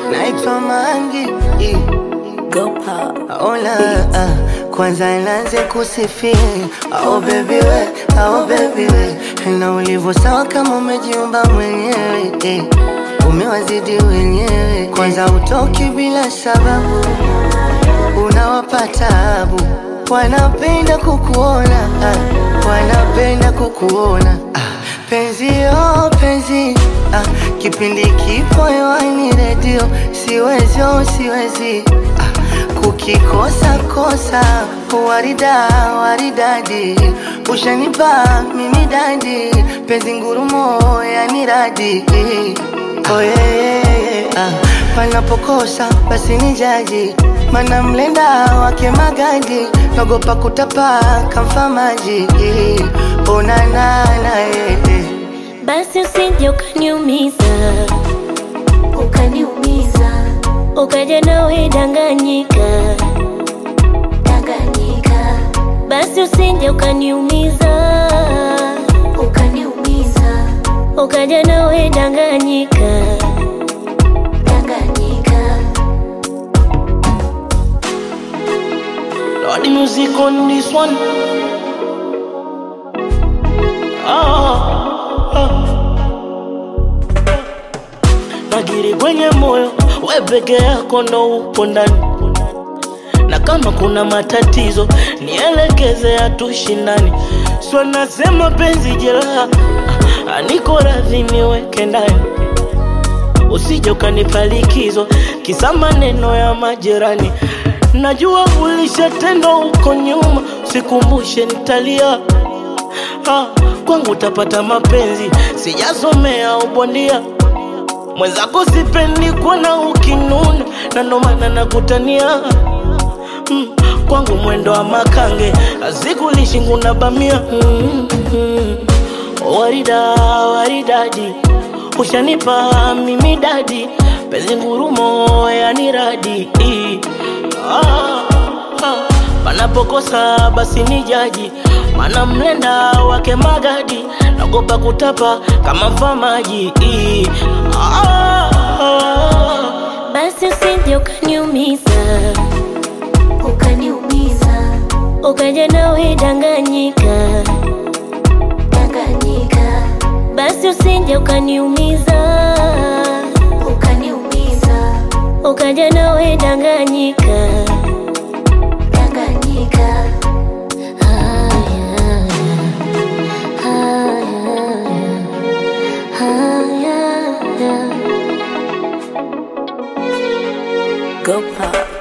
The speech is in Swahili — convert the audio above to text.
naitwa Mangi. Go pop. Ola, kwanza nianze kusifia. Oh baby we, oh baby we, na ulivyo sawa kama umejiumba mwenyewe. Umewazidi wenyewe, kwanza utoki bila sababu, unawapa taabu. Wanapenda kukuona, wanapenda kukuona. Penzi oh penzi, kipindi kipo hewani radio. Siwezi oh siwezi, kukikosa kosa. Warida waridadi, ushanipa mimi dadi. Penzi ngurumo yani radi. Oh yeah, panapokosa basi ni jaji, mana mlenda wake magadi. Nagopa kutapa kamfa maji. Onanana Basi usije ukaniumiza, ukaniumiza, ukaja nawe danganyika, danganyika. Basi usije ukaniumiza, ukaniumiza, ukaja nawe danganyika, danganyika. Lord, the music on this one. Nagiri kwenye moyo, we peke yako ndo upo ndani. Na kama kuna matatizo, nielekeze hatushindani. So nasema penzi jeraha, niko radhi niweke ndani. Usije ukanipa likizo, kisa maneno ya majirani. Najua ulishatendwa huko nyuma, usikumbushe nitalia. Kwangu utapata mapenzi, sijasomea ubondia. Mwenzako sipendi kuona ukinuna, na ndo maana nakutania. Kwangu mwendo wa makange, azikulishi nguna bamia. Warida waridadi, ushanipa mimi dadi. Penzi ngurumo yani radi. Panapokosa basi ni jaji, mana mlenda wake magadi. Nagopa kutapa kama mfamaji. Basi usije ukaniumiza, ukaniumiza, ukaja nawe danganyika, danganyika. Basi usije ukaniumiza, ukaniumiza, ukaja nawe danganyika, danganyika. Go pop.